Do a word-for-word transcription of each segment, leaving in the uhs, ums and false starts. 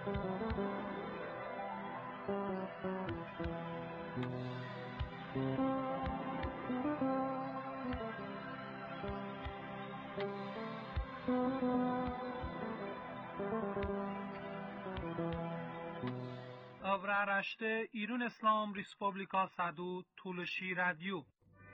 Avraaraşte İrun İslam Respublika Sadu Tuluşi Radyo.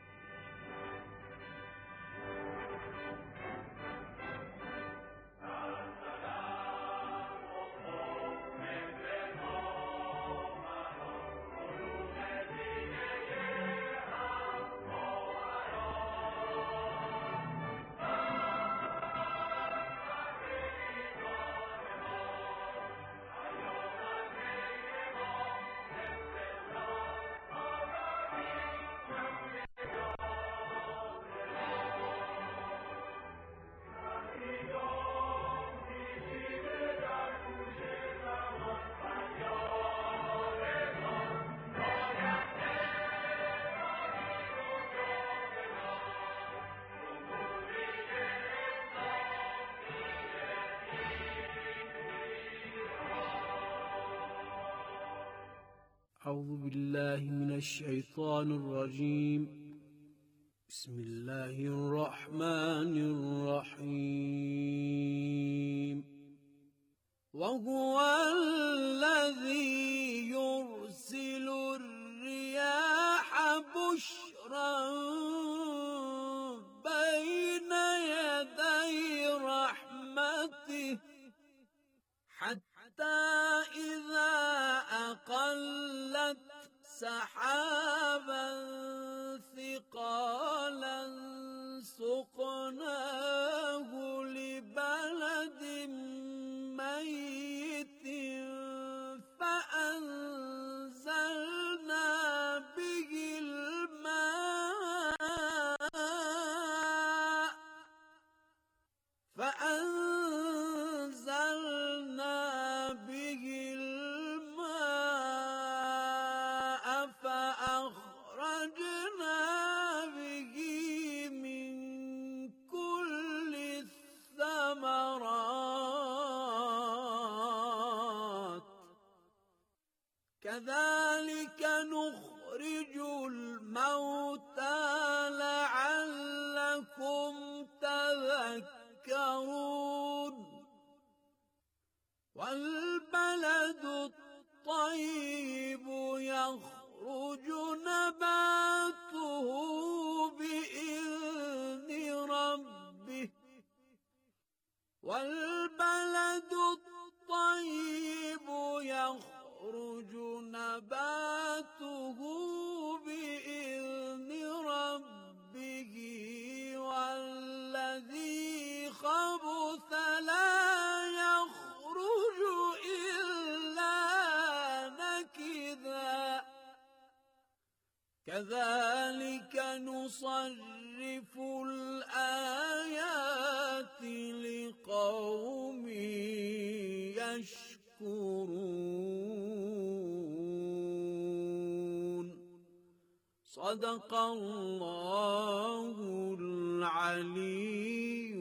أعوذ بالله من الشيطان الرجيم. بسم الله الرحمن الرحيم. وهو الذي يرسل الرياح بشرا بين يدي رحمته حتى إذا أقلت سحابا ثقالا سقناه لبلد ميت فأنزلنا به الماء فأنزلنا به الماء فأخرجنا به من كل الثمرات كذلك نخرج الموتى لعلكم تذكرون. والبلد الطيب يخرج نباته بإذن ربه والبلد الطيب يخرج نباته بإذن ربه والذي خبث لا يخرج إلا نكدا كذلك نصرف الآيات لقوم يشكرون. صدق الله العلی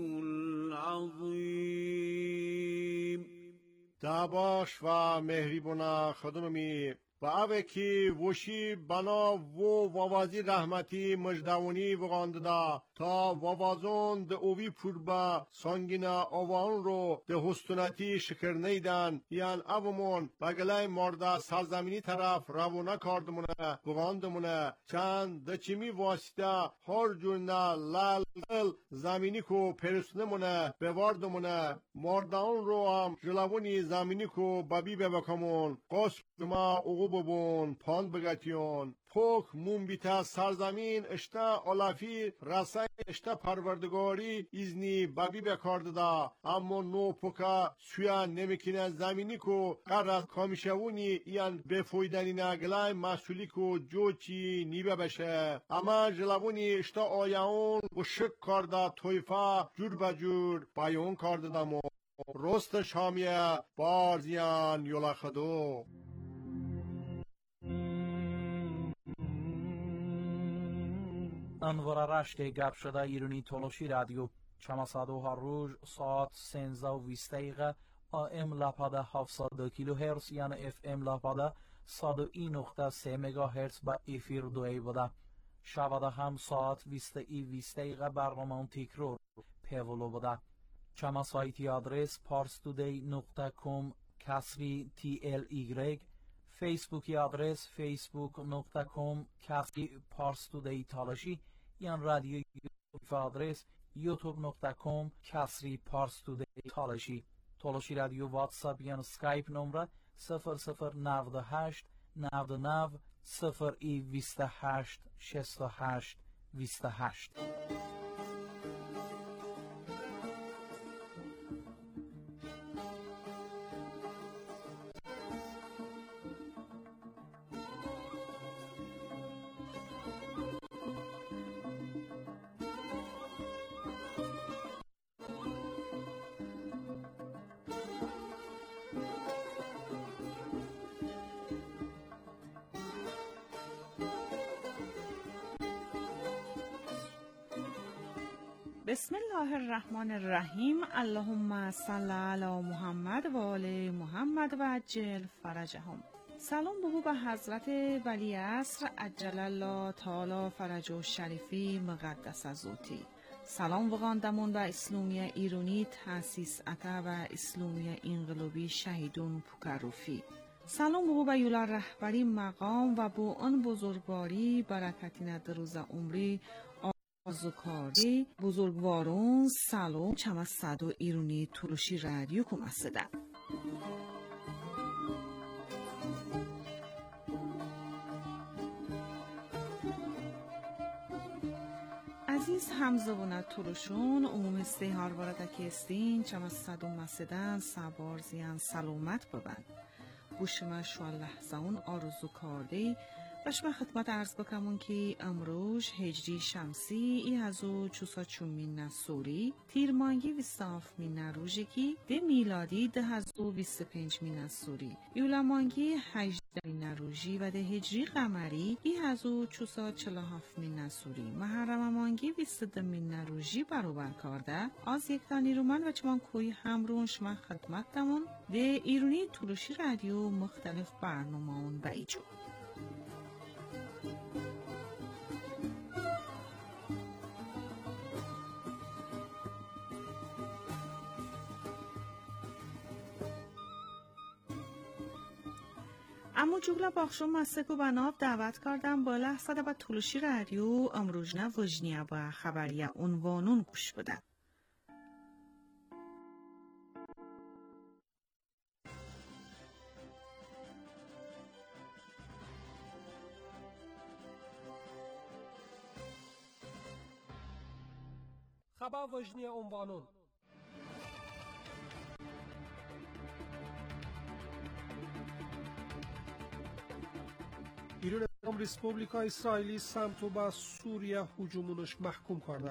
العظیم. دعواش و مهریبونا خدممی و اوه کی وشی بنا و ووازی رحمتی مجدونی وغانده تا ووازون ده اوی پوربا سانگینا آوان رو ده حستونتی شکر نیدن یان اومون بگلای مرده سرزمینی طرف روونه کاردمونه وغاندمونه چند ده چیمی واسطه هر جورنا لال زمینی کو پرسنمونه بواردمونه مردان رو هم جلوونی زمینی کو ببی ببکمون قصف ما اوغو ببون پاند بگتیون پوک موم بیتا سرزمین اشتا علافی رسای اشتا پروردگاری ایزنی ببی بکارده دا اما نو پوکا سویا نمیکنه زمینی کو قرد کامیشوونی ایان بفویدنی نگلای مسئولی کو جو چی نیبه بشه اما جلوونی اشتا آیاون و شک کرده تویفا جور بجور بایون کرده دامو رست شامیه بارزیان یولا خدو. انوارارشت گپ شده ایرانی تولوشی رادیو چماسادو هر روز ساعت سنزده و بیست دقیقه آ ام لپاده هفتصد کیلو هرتز یعنی اف ام لپاده صد و یک نقطه سه مگاهرتز با افیر دوی بوده. شباده هم ساعت بیست ای بیست دقیقه برنامه تکرار پیولو بوده. چما سایتی آدرس parstoday نقطه com کسری تی ال ایگرگ، فیسبوکی آدرس facebook نقطه com کسری parstoday تالاشی، یان رادیو یوتیوب آدرس یوتیوب نقطه com کسری parstoday تالاشی. تالاشی رادیو واتساپ یان سکایپ نمره صفر صفر نود هشت نود نود صفر ای بیست و هشت شصت و هشت بیست و هشت. بسم الله الرحمن الرحیم. اللهم صل علی محمد و آل محمد و عجل فرجهم. سلام بگو به حضرت ولی عصر عجل الله تعالی فرج و شریفی مقدس ذاتی. سلام وقاندمون و اسلامی ایرانی تاسیس اتا و اسلامی انقلابی شهیدون پوکروفی. سلام بگو به یولا رهبری مقام و با آن بزرگواری برکتی ندروز عمری آزوکاری بزرگوارون. سلام چما صدو ایرانی تولوشی رادیو کمسده. عزیز همزبونه تولوشون عموم استیهار وارده استین چما صدو مسدن سبار زیان سلامت ببند. گوشما شوال لحظه اون آرزو کردی و شما خدمت عرض بکنم که امروز هجری شمسی ای هزو چوسا چومین نسوری تیرمانگی ویستاف مین نروژی که ده میلادی ده هزو ویست پنج مین نسوری یولمانگی هجده مین نروژی و ده هجری قمری ای هزو چوسا چلا هفت مین نسوری محرم مانگی ویست ده مین نروژی برابر کرده از یک تا نیرومن و چمان کوی همرون شما خدمت دمون ده ایرانی تولوشی رادیو مختلف برنامه اون بایجو. اما جوگلا باخشون مسکو بناب دعوت کردم با لحظه با تولوشی رادیو امروزنه وجنیه با خبریه عنوانون گوش بده. خبر وجنیه عنوانون ایران اسلام ریسپوبلیکا اسرائیلی سمتو به سوریه هجومونش محکوم کرده.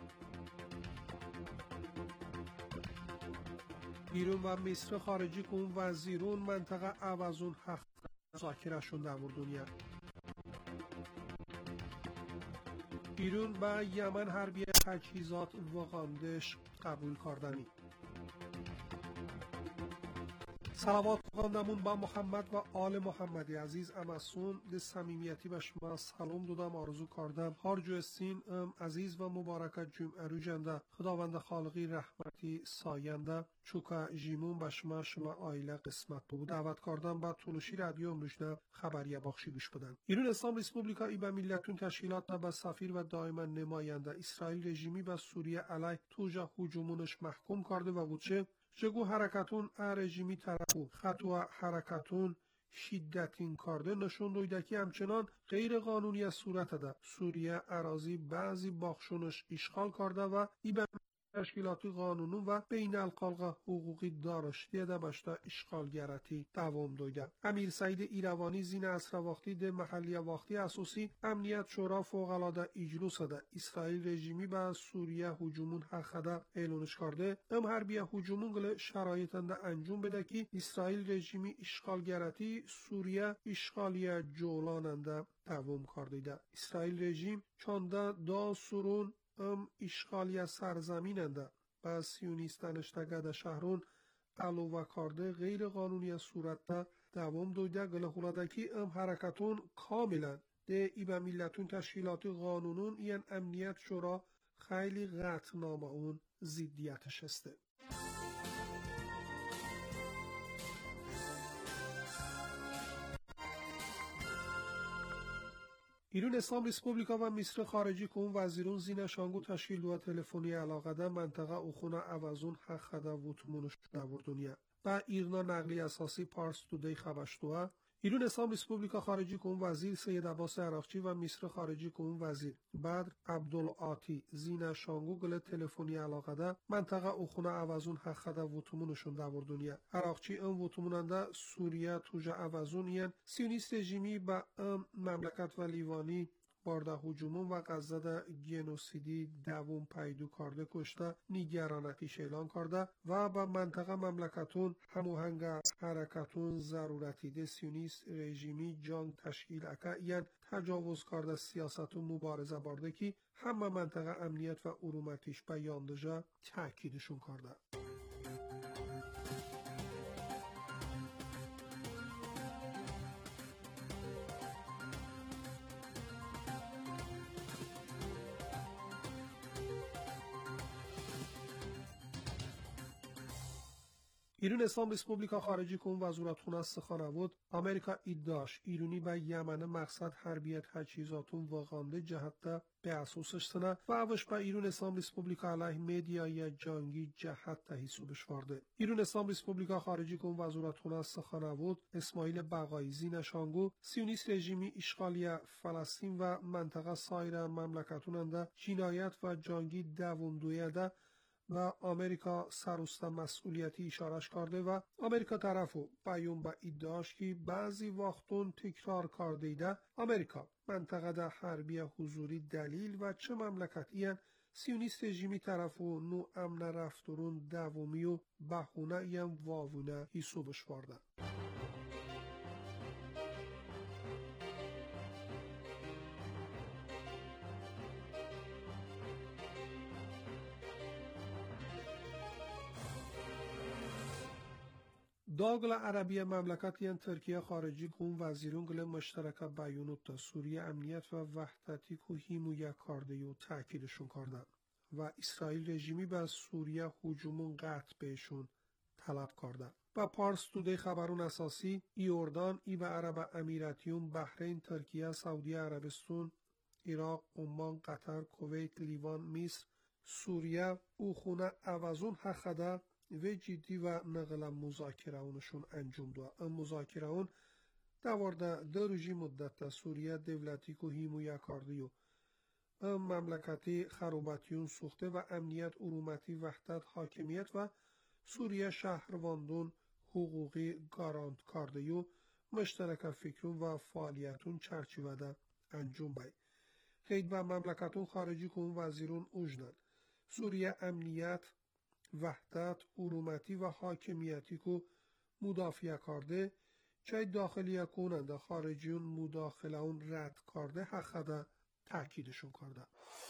ایران و مصر خارجی کن وزیرون منطقه عوضون حق مذاکره شون در دنیا. ایران به یمن حربی تجهیزات وقاندش قبول کردنی. صلوات خواندمون با محمد و آل محمدی عزیز امسون ده صمیمیتی به شما سلام دادم آرزو کردم هر جو استین ام عزیز و مبارکت جمعه رو جنده خداوند خالقی رحمتی ساینده چوکا جیمون به شما شما آیله قسمت بود دعوت کردم با تولوشی رادیو امروزنه خبریه باخشی گوش بدن. ایران اسلام ریسپوبلیکا ای به ملتون تشکیلات نه به سفیر و دائما نماینده اسرائیل رژیمی به سوریه علیه توجه هجومونش محکوم کرده و بودشه جگو حرکتون رژیمی طرفو خطوه حرکتون شدتین کرده نشون دویده که همچنان غیر قانونی صورت ده سوریه اراضی بعضی باخشونش اشغال کرده و ای به تشکیلات قانونی و بین القلقه حقوقی دارشتی ده باشته اشغالگرتی دوام دویده. امیر سعید ایروانی زین عصر وقتی ده محلی وقتی اساسی امنیت شورا فوق العاده اجلاس ده اسرائیل رژیمی به سوریه هجومون حق ده اعلانش کرده ام حربی هجومون گله شرایطنده انجام بده که اسرائیل رژیمی اشغالگرتی سوریه اشغالی جولاننده دوام کرده. اسرائیل رژیم چانده دا سرون ام اشغالی سرزمیننده و سیونیستانش تگد شهرون alova karde غیر قانونی surette devam doyda gılhıladaki ım harekatun kamilen de ibe milletun teşkilatı qanunun iyen emniyet şura خیلی قطعنامه اون ضدیتش هسته. ایران اسلام ریسپوبلیکا و مصر خارجی کن وزیرون زینشانگو تشکیل دو تلفنی علاقه ده منطقه اوخونه عوضون حق خدا وطمونش دور دنیا و ایرنا نقلی اساسی پارس تودی خبشتوه ایران اسلام ریسپوبلیکا خارجی کن وزیر سید عباس عراقچی و مصر خارجی کن وزیر بدر عبدالعاطی زینشانگو گل تلفنی علاقه ده منطقه اوخونه عوضون حق خدا وطمونشون دور دنیا عراقچی ام وطموننده سوریه توجه عوضون ین سیونیست رژیمی با ام مملکت و لیوانی بارده هجومون و غزه ده گنوسیدی دوم پیدو کرده کشته نیگرانتیش اعلان کرده و با منطقه مملکتون هموهنگ حرکتون ضرورتی ده سیونیست رژیمی جنگ تشکیل اکا این تجاوز کرده سیاست و مبارزه برده که همه منطقه امنیت و ارومتیش بیاندجه تأکیدشون کرده. ایران اسلام ریسپوبلیکا خارجی کن وزارتخونه سخنرود آمریکا ادعاش ایرانی به یمن مقصد حربیت تجهیزاتون واقعانده جهت به اساسش سنه و اوش به ایران اسلام ریسپوبلیکا علیه مدیای جنگی جهت تحیسوبش وارده. ایران اسلام ریسپوبلیکا خارجی کن وزارتخونه سخنرود اسماعیل بقایی زینشانگو سیونیست رژیمی اشغالی فلسطین و منطقه سایر مملکتوننده جنایت و جنگی دوم دویده و آمریکا سروسته مسئولیتی اشارش کرده و آمریکا طرفو بیان با ادعاش که بعضی وقتون تکرار کرده ایده آمریکا منطقه ده حربی حضوری دلیل و چه مملکتی سیونیست رژیمی طرفو نو امن رفتورون دومی و بهونه ایم واوونه حسابش وارده. داغل عربی مملکت یان ترکیه خارجی کن وزیرون گل مشترک بیانات تا سوریه امنیت و وحدتی که هیمویا کرده و تأکیدشون کردن و اسرائیل رژیمی به سوریه هجومون قطع بهشون طلب کرده. و پارس تودی خبرون اساسی ایوردان ای و عرب امیراتیون بحرین ترکیه سعودی عربستان عراق عمان قطر کویت لیوان مصر سوریه او خونه عوضون حقده و جدی و نقل مذاکره اونشون انجام داد. ام مذاکره اون دوارده در رژیم مدت سوریه دولتی که هیمویا کردی و ام مملکتی خراباتیون سوخته و امنیت ارومتی وحدت حاکمیت و سوریه شهرواندون حقوقی گارانت کرده و مشترک فکرون و فعالیتون چرچیوده انجام بای. خیلی و مملکتون خارجی کن وزیرون اوجدن. سوریه امنیت وحدت ارومتی و حاکمیتی که مدافع کرده چه داخلی کننده خارجیون مداخله اون رد کرده حقیقتا تأکیدشون کرده.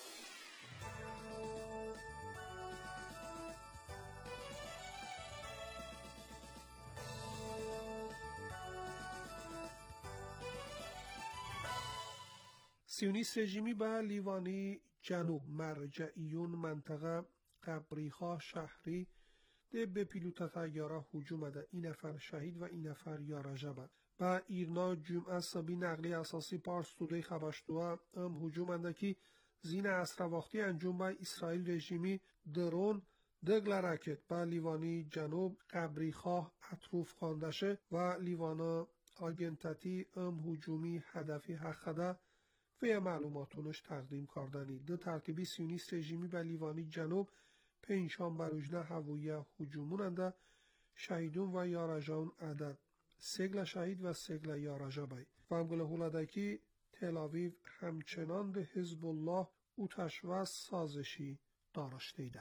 سیونیست رژیمی به لیوانی جنوب مرجعیون منطقه قبریخا شهری ده به پیلوت تیاره هجوم ده این نفر شهید و این نفر یارجبه و ایرنا جمعه سبی نقلی اساسی پارس توده خبشتوه ام هجوم اندکی زین عصر وقتی انجام به اسرائیل رژیمی درون دگل رکت به لیوانی جنوب قبریخا اطروف خواندشه و لیوانا آگنتتی ام هجومی هدفی حقده و معلوماتونش تقدیم کردنی. دو ترتیبی سیونیست رژیمی به لیوانی جنوب پنجشنبه بروجنه هویه هجوموننده شهیدون و یارجان عدد سگل شهید و سگل یارجه بای و همگل هولدکی تل آویو همچنان به حزب الله او تشویز سازشی دارشته ایده.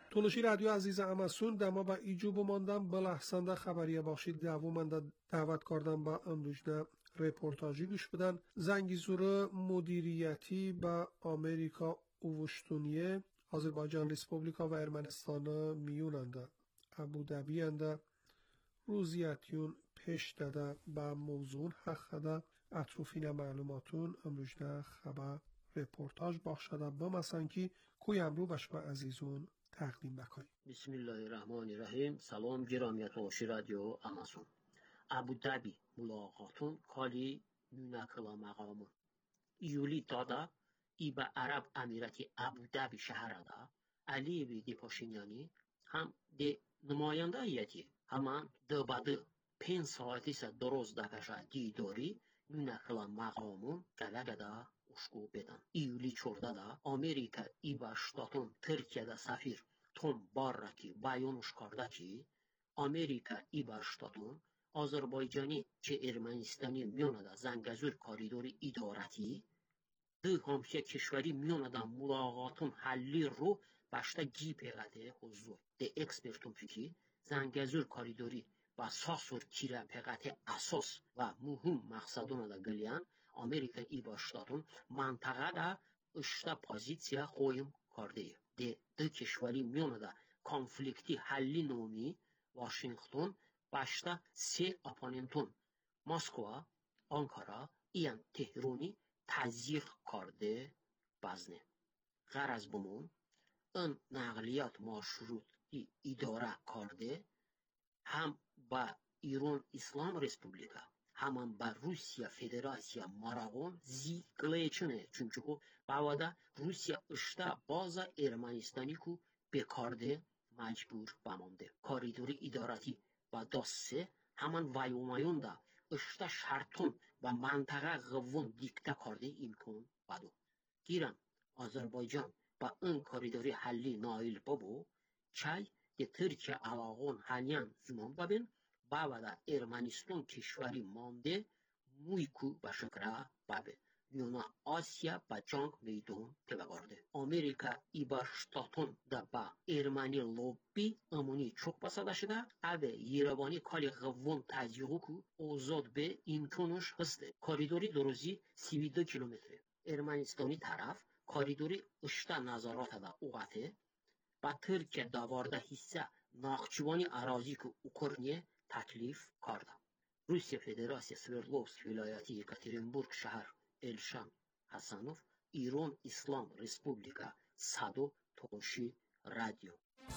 تونشی رادیو عزیز اماسون دما با ایجو بماندم بلحسنده خبریه باشید دوامنده دعوت کردم با امروجنه رپورتاجی گوش بدن. زنگی زوره مدیریتی با امریکا اوشتونیه آذربایجان ریسپوبلیکا و ارمنستان میوننده ابودبی انده روزیتیون پیش داده با موضوع حق ده اطروفین معلوماتون امروجنه خبر رپورتاج باخشده بمسن که کوی امرو بشما عزیزون تقدیم بکنیم. بسم الله الرحمن الرحیم. سلام گرامیت تونشی رادیو اماسون. ابودبی ملاقاتون کالی نونکلا مقامون ایولی دادا ای به عرب امیراتی ابودبی شهرده علی بیدی پاشینیانی هم ده نماینده ایتی همان ده باده پین ساعتی سه دروز دفشه دیداری نونکلا مقامون گده گده uşku beden. İyuli çorda da Amerika İBA ştatın Türkiye'de safir Tom Barraki bayonuş karda ki Amerika İBA ştatın Azerbaycan'ı ki Ermenistan'ı Miyona'da Zangezur koridoru idareti dı hamşe keşveri Miyona'da mülaqatın halli ru başta gipeğede huzur. De ekspertun fikri Zangezur koridoru ve sasur kiren peğete asas ve mühim maksadına da geliyen Amerika İBA ştatın mantığa da ışta pozisiya koyum kardeyi. De de keşveri Miyona'da konflikti halli nomi Washington başta se aponentun Moskva, Ankara, iyan Tehrani tazyiq karde bazne. Garaz bumun ın naqliyat marşruti idare karde hem ba İran İslam Respublika hemen با روسیا فدراسیا ماراغون زی گلیچنه çünkü o bavada Rusya ışta bazı Ermenistani ku bekarde mecbur bamonde. Koridoru idareti ve dasse hemen vayumayun da ışta şartun ve mantığa gıvun dikte karde imkan badu. Giran Azerbaycan ve ın koridoru halli nail babu çay de Türkiye alağın halyan zaman babin bavada Ermenistan کشوری مانده مویکو به شکره بابه یونا آسیا با جنگ میدون تبگارده آمریکا ایبا شتاتون دا با ارمنی لوبی امونی چوک بساده شده اوه یربانی کالی غوون تزیقو کو اوزاد به امکانش هسته کاریدوری دروزی سی و دو کیلومتره ارمنستانی طرف کاریدوری اشتا نظارات دا اوقاته با ترکیه داوارده حصه ناخچوانی اراضی که اوکرانیه تکلیف کرده. روسیه فدراسیه سوردلوفسک ولایتی یکاترینبورگ شهر الشان حسنوف ایران اسلام ریسپوبلیکا صدو تونشی رادیو.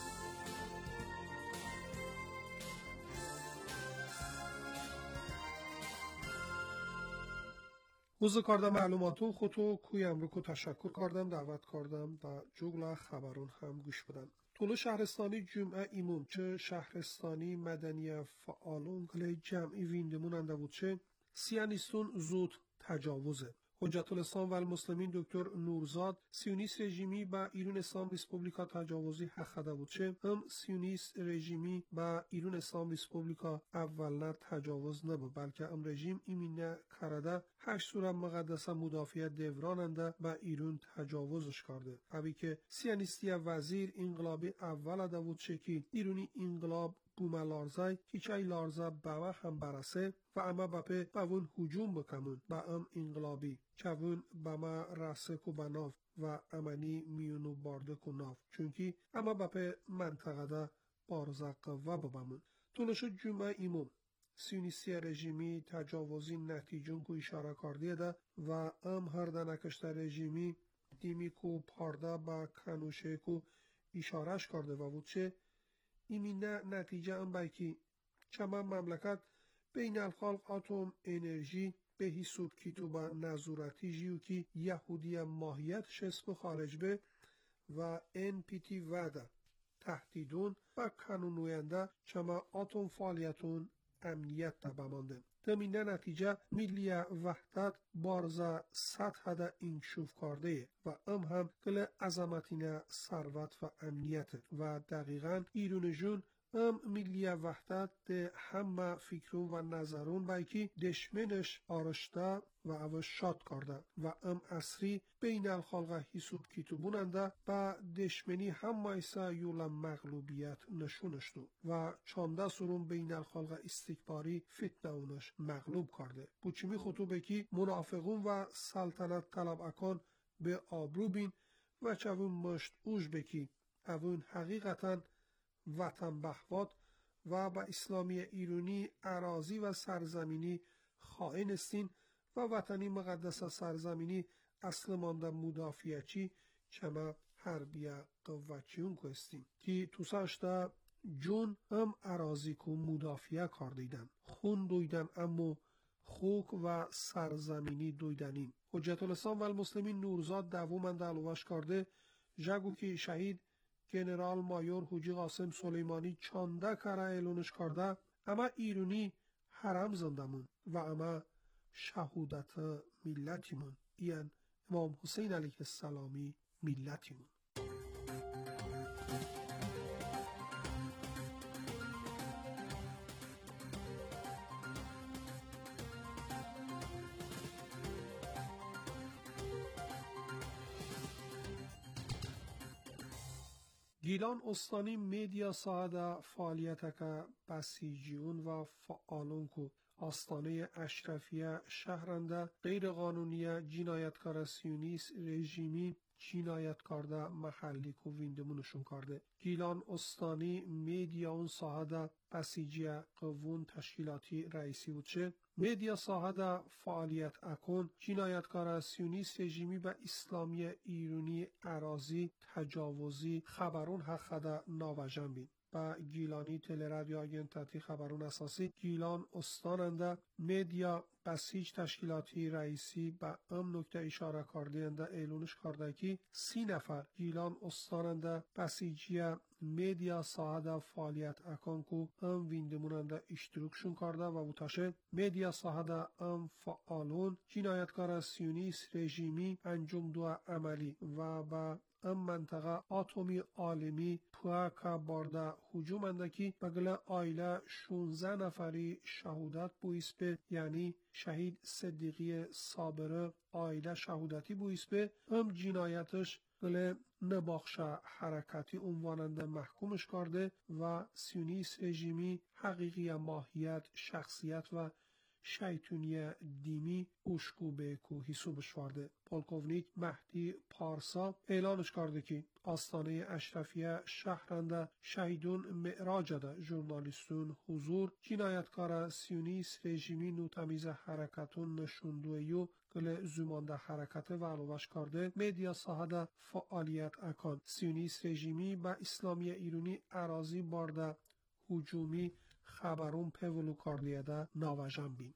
وزو کردم معلوماتون خودتو کوی امرو کو تشکر کردم دعوت کردم و جوگلا خبرون هم گوش بدن. طول شهرستانی جمعه ایمون چه شهرستانی مدنی فعالون گله جمعی ویندموننده بود چه سیانیستون زود تجاوزه. حجت الاسلام و المسلمین دکتر نورزاد سیونیست رژیمی با ایران اسلام ریسپوبلیکا تجاوزی حق بود چه هم سیونیست رژیمی با ایران اسلام ریسپوبلیکا اول نه تجاوز نبود بلکه هم رژیم ایمینه کرده هشت سوره مقدسه مدافع دوراننده با ایران تجاوزش کرده. اوی که سیونیستی وزیر انقلابی اول ده بود چه که ایرانی انقلاب بوما لارزای هیچای لارزا باوا هم برسه و اما باپه باون هجوم بکمون با ام انقلابی چون با ما رسه کو بناف و امنی میونو بارده کو ناف چونکی اما باپه منطقه ده بارزاق و ببامون. تونشو جمعه ایمون سیونیستی رژیمی تجاوزی نتیجون کو اشاره کردیه ده و ام هر دنکشت رژیمی دیمی کو پارده با کنوشه کو اشارش کرده و بود چه ایمینه نتیجه ام بایکی چما مملکت بین الخلق اتم انرژی به حسوب کیتو با نظورتی جیو کی یهودی ماهیت شسب خارج به و ان پی تی وعده تهدیدون و کانونوینده چما اتم فعالیتون امنیت دا بمانده. دمینه نتیجه ملی وحدت بارزا سطح دا انکشوف کرده و ام هم گل عظمتینه ثروت و امنیت و دقیقا ایرون جون ام ملی وحدت ده همه فکرون و نظرون بایکی دشمنش آرشته و او شاد کرده و ام اصری بین الخلق حسوب کتوبوننده با دشمنی همه ایسا یول مغلوبیت نشونشتو و چانده سرون بین الخلق استکباری فتنه اونش مغلوب کرده. بوچمی خطوبه کی منافقون و سلطنت طلب اکان به آبرو بین و چون مشت اوش بکی اون حقیقتا وطن بحواد و با اسلامی ایرانی اراضی و سرزمینی خائن استین و وطنی مقدس سرزمینی اصل مانده مدافعچی چما حربیه قوچیون که استین که توساشتا جون هم اراضی که مدافعه کار دیدن خون دویدن اما خوک و سرزمینی دویدنین. حجت الاسلام و المسلمین نورزاد دوومند علوش کرده جگو که شهید گنرال مایور حوجی قاسم سلیمانی چانده کره اعلانش کرده اما ایرونی حرم زندمون و اما شهودت ملتیمون این امام حسین علیه السلامی ملتیمون. گیلان استانی میدیا ساعده فعالیت که بسیجیون و فعالون که آستانه اشرفیه شهرنده غیر قانونی جنایتکار سیونیست رژیمی جنایتکار ده محلی که ویندمونشون کرده. گیلان استانی میدیا اون ساعده بسیجیه قوون تشکیلاتی رئیسی بودشه. میدیا ساعده فعالیت اکن جنایتکار سیونیست رژیمی و اسلامی ایرانی اراضی تجاوزی خبرون حق ده ناوجن بین. با گیلانی تل رادیو آگنتاتی خبرون اساسی گیلان استاننده میدیا بسیج تشکیلاتی رئیسی با ام نکته اشاره کردنده اعلونش کرده که سی نفر گیلان استاننده بسیجی میدیا ساعده فعالیت اکان کو ام ویندموننده اشتراکشون کرده و بوتاشه میدیا ساعده ام فعالون جنایتکار سیونیست رژیمی انجام دو عملی و با ام منطقه آتومی عالمی پواکا بارده حجوم اندکی بگل آیله شونزده نفری شهودت بویس به یعنی شهید صدیقی صابره آیله شهودتی بویس به ام جنایتش گل نباخشه حرکتی عنواننده محکومش کرده و سیونیست رژیمی حقیقی ماهیت شخصیت و شیطونی دیمی اوشکو به کو حسابش وارده. پولکوونیک مهدی پارسا اعلانش کرده که آستانه اشرفیه شهرنده شهیدون معراج ده ژورنالیستون حضور جنایتکار سیونیست رژیمی نوتمیز حرکتون نشوندویو گل زمانده حرکت و علوش کرده میدیا ساحده فعالیت اکان سیونیست رژیمی با اسلامی ایرانی اراضی بارده هجومی خبرون پولو کاردیه ده ناوجن بین.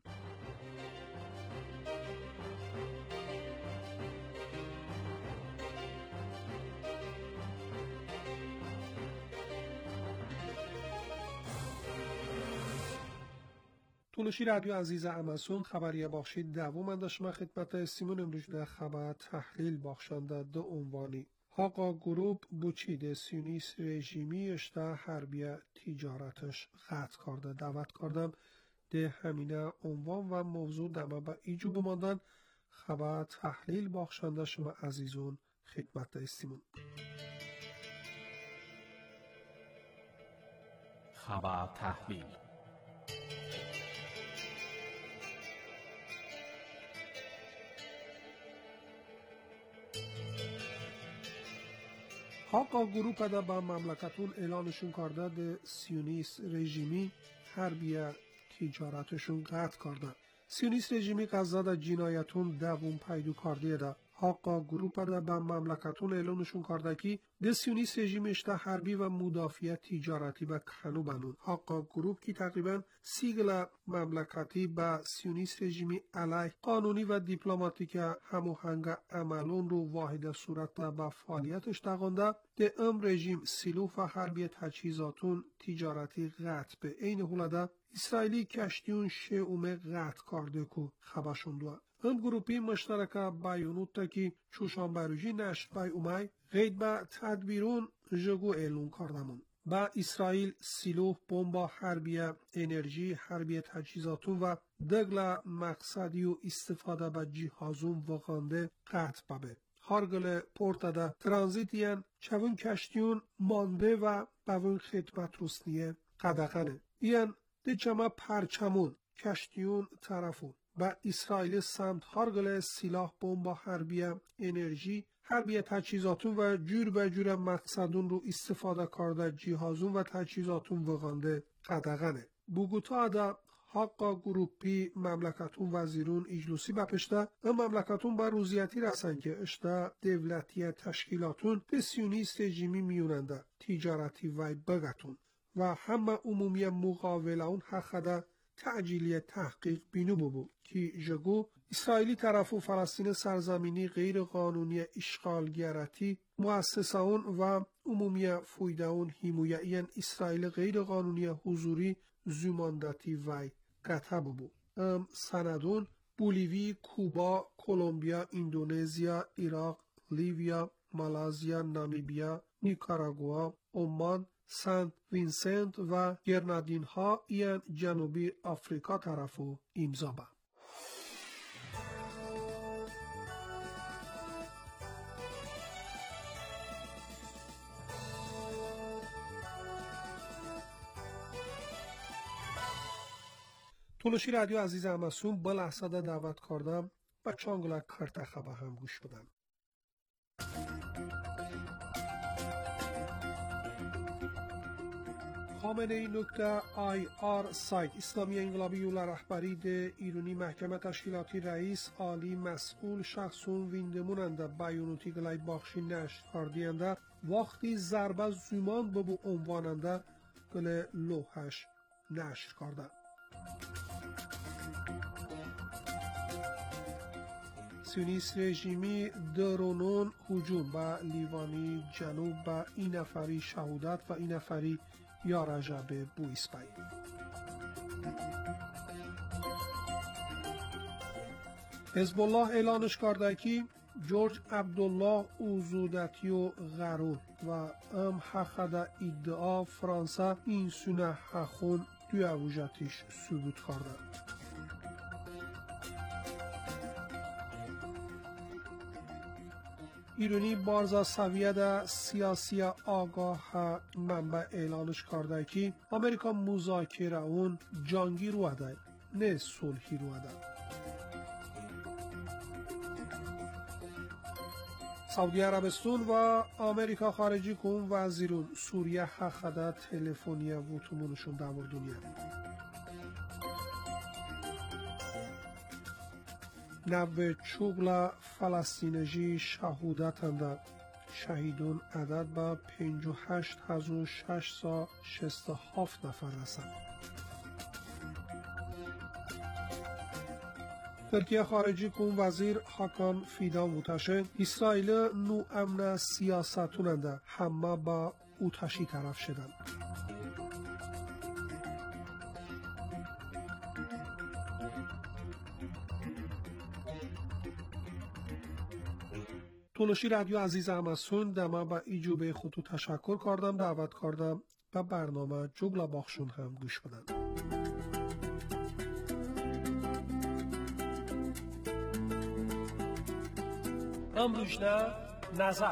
تونشی رادیو عزیز امازون خبری بخشی دوم انداشما خدمت استیمون امروز در خبر تحلیل بخشنده دو عنوانی هاقا گروپ بوچید سیونیست رژیمی اشتا حربیه تجارتش قطع کرده دعوت کردم ده همینه عنوان و موضوع دمه با ایجو بماندن خبر تحلیل بخشنده شما عزیزون خدمت استیمون خبر تحلیل حاقا گروپ ده با مملکتون اعلانشون کرده ده سیونیست رژیمی حربیه تجارتشون قطع کرده. سیونیست رژیمی قضا ده جنایتون دوم پیدو کرده ده. حاقا گروپ ده با مملکتون اعلانشون کرده که ده سیونیست رژیمی اشتا حربی و مدافع تجارتی با کنو بنون. حاقا گروپ کی تقریبا سیگل مملکتی با سیونیست رژیمی علیه قانونی و دیپلماتیک هماهنگ عملون رو واحد صورت با فعالیتش تقانده ده ام رژیم سیلوف و حربی تجهیزاتون تجارتی قطع به این حولده اسرائیلی کشتیون شئومه قطع کرده که خبرشون دو ام گروپی مشترک بیانوت تا که چوشان بروجی نشت بای اومای غید با تدبیرون جگو اعلون کردمون. با اسرائیل سیلوح بمبا حربیه انرژی حربیه تجهیزاتون و دگل مقصدی و استفاده به جیهازون وغانده قطع ببه. هارگل پورتادا ترانزیتین چون کشتیون مانده و بون خدمت روسنیه قدقنه. این دیچما پرچمون کشتیون طرفون با اسرائیل سمت هارگل سلاح بمبا حربیه انرژی حربیه تجهیزاتون و جور به جور مقصدون رو استفاده کرده جیهازون و تجهیزاتون وغانده قدقنه. بوگوتا دا حقا گروپی مملکتون وزیرون اجلوسی بپشته و مملکتون با روزیتی رسن که اشتا دولتی تشکیلاتون به سیونیست رژیمی میوننده تجارتی و بگتون و همه عمومی مقاوله اون حقا تعجیلی تحقیق بینو ببو که جگو اسرائیلی طرف و فلسطین سرزمینی غیر قانونی اشغالگرتی مؤسسه اون و عمومی فویده اون حمایه اسرائیل غیر قانونی حضوری زماندتی و قطع ببو. ام سندون بولیوی، کوبا، کلمبیا، اندونزیا، عراق، لیبیا، مالزیا، نامیبیا، نیکاراگوا، عمان، سنت وینسنت و گرنادین ها این جنوبی آفریقا طرفو امضا با. تولشی رادیو عزیز اماسون با لحظه دعوت کردم و چانگلا کرتخه با هم گوش بدم. خامنه ای نکته آی آر سایت اسلامی انقلابی یولا رهبری ده ایرونی محکمه تشکیلاتی رئیس عالی مسئول شخصون ویندموننده بیانوتی گلای باخشی نشر کردینده وقتی ضربه زمان ببو عنواننده گل لوحش نشر کرده. سیونیست رژیمی درونون هجوم به لیوانی جنوب به این نفری شهودت و این نفری یا رجب بویسپایی. حزب الله اعلانش کرده که جورج عبدالله اوزودتی و غرون و ام حقد ادعا فرانسه این سونه حخون دوی اوجتش ثبوت کرده. ایرانی بارزا سویه سیاسی آگاه منبع اعلانش کرده که امریکا مذاکره اون جنگی رو اده نه صلحی رو اده. سعودی عربستان و آمریکا خارجی کن وزیرون سوریه حقده تلفنی و تومونشون دور دنیا. نوه چوغلا فلسطینجی شهودتنده شهیدون عدد با پنج و هشت هزار و ششصد شصت و هفت نفر رسند. ترکیه خارجی کن وزیر حاکان فیدان ووتاشه اسرائیل نو امن سیاستوننده همه با اوتاشی طرف شدن. تولشی رادیو عزیز اماسون دما با ایجوبه خودتو تشکر کردم دعوت کردم و برنامه جگلا باخشون هم گوش بدن. امروزنه نظر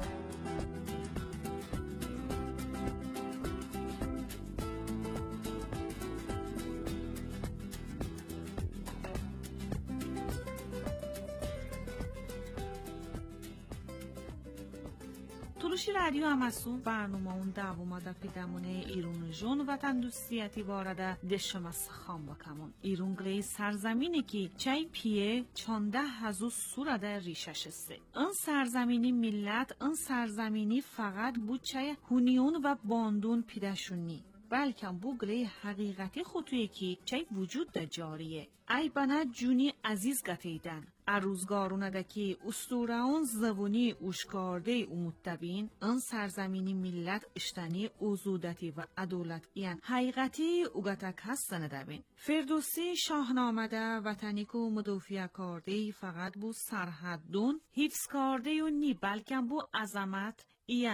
تولشی رادیو اماسون برنامه اون دوما دا پیدمونه ایرون جون و تندوستیتی وارده دشمس خام بکمون ایرون گلی سرزمینی که چای پیه چانده هزو سورده ریشش است. این سرزمینی ملت این سرزمینی فقط بود چای هونیون و باندون پیدشونی بلکه بو گلی حقیقتی خطویی که چای وجود دا جاریه. ای بنا جونی عزیز گتیدن اروزگارونه ده که استوراون زبونی اوشکارده امودتبین ان سرزمینی ملت اشتنی اوزودتی و عدولت این حقیقتی اوگتک هستنه دبین. فردوسی شاهنامه ده وطنیکو مدوفیه کرده فقط بو سرحدون حفظ کرده و نی بلکه بو عظمت این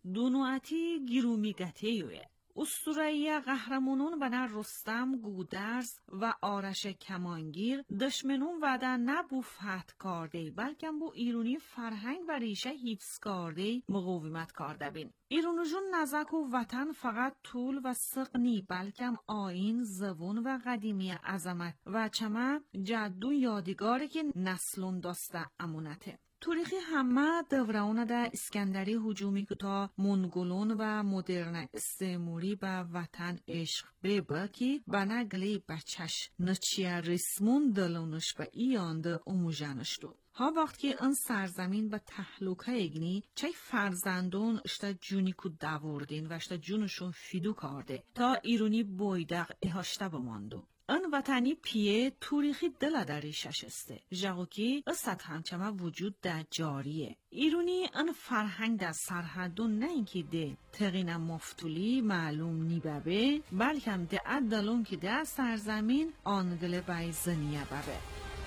دونوعتی گیرومیگتیوه. اسطوره قهرمانون بنا رستم، گودرز و آرش کمانگیر دشمنون و در نبو فتح کرده بلکه بو ایرونی فرهنگ و ریشه حفظ کرده مقاومت کرده بین. ایرونجون نزک و وطن فقط طول و سقنی بلکه آیین، زبون و قدیمی عظمت و چما جدو یادگاری که نسلون داسته امونته. تاریخی همه دوران در اسکندری هجومی که تا منگولون و مدرن استعماری به وطن عشق ببه که به نگلی بچش نچیه رسمون دلونش به ایانده اموجنش دو. ها وقت که این سرزمین به تحلوکه اگنی چه فرزندون اشتا جونی که دووردین و اشتا جونشون فیدو کرده تا ایرونی بویدق احاشته بماندو. ان وطنی پیه تاریخی دل در ریشش استه. جاگوکی استاد همچنان وجود در جاریه. ایرونی ان فرهنگ در سرحدون نه اینکه ده تقین مفتولی معلوم نیبه بلکه هم ده عدلون که در سرزمین آنگل بای زنیه ببه.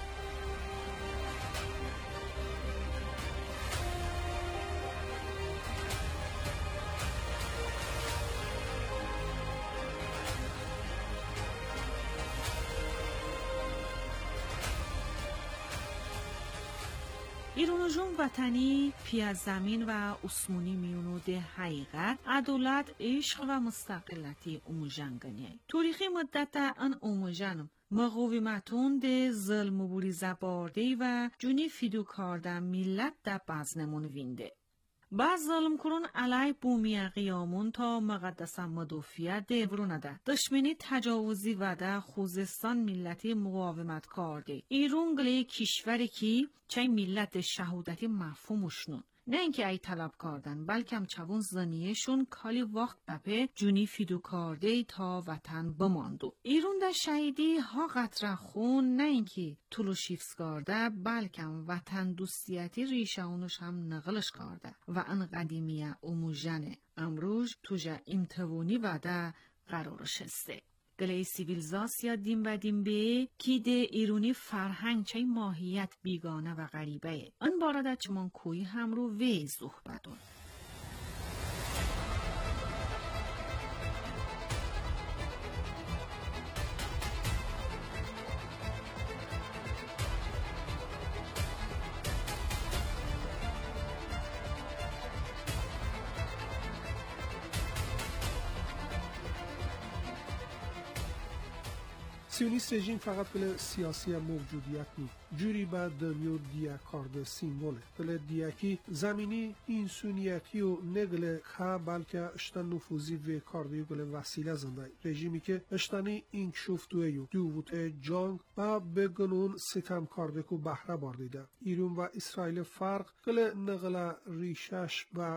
ایرونجون وطنی پی زمین و اسمونی میونو ده حقیقت، عدالت، عشق و مستقلتی اموجنگنیه. تاریخی مدت ان اموجنم مقاومتون ده ظلم و بوریزه بارده و جونی فیدو کاردن ملت ده بزنمون وینده. بعض ظالم کرون علی بومی قیامون تا مقدس مدافعه دیورونه ده. دشمنی تجاوزی و ده خوزستان ملتی مقاومت کرده. ایرون گلی کشوری که چه ملت شهودتی مفهومشنون. نه اینکه ای طلب کردن بلکه هم چون زنیهشون کالی وقت بپه جونی فیدو کرده تا وطن بماندو. ایرون در شهیدی ها قطره خون نه اینکه طولو شیفز کرده بلکه هم وطن دوستیتی ریشه اونش هم نقلش کرده و ان قدیمیه اموجنه امروز توجه امتوانی و ده قرارش هسته. گلی سیویلزاسیا دیم و دیم به کی ده ایرونی فرهنگ چه ماهیت بیگانه و غریبه ان بارده چمان کوی هم رو وی صحبتون. سیونیست رژیم فقط بله سیاسی موجودیت نیست. جوری با دنیو دیا کارد سیمبوله. بله دیاکی زمینی اینسونیتی و نگله که بلکه اشتن نفوذی و کاردیو بله وسیله زنده. رژیمی که اشتنی اینکشوفتویو دووت جنگ و بگنون ستم کارده کو بهره باردیده. ایران و اسرائیل فرق بله نگله ریشش و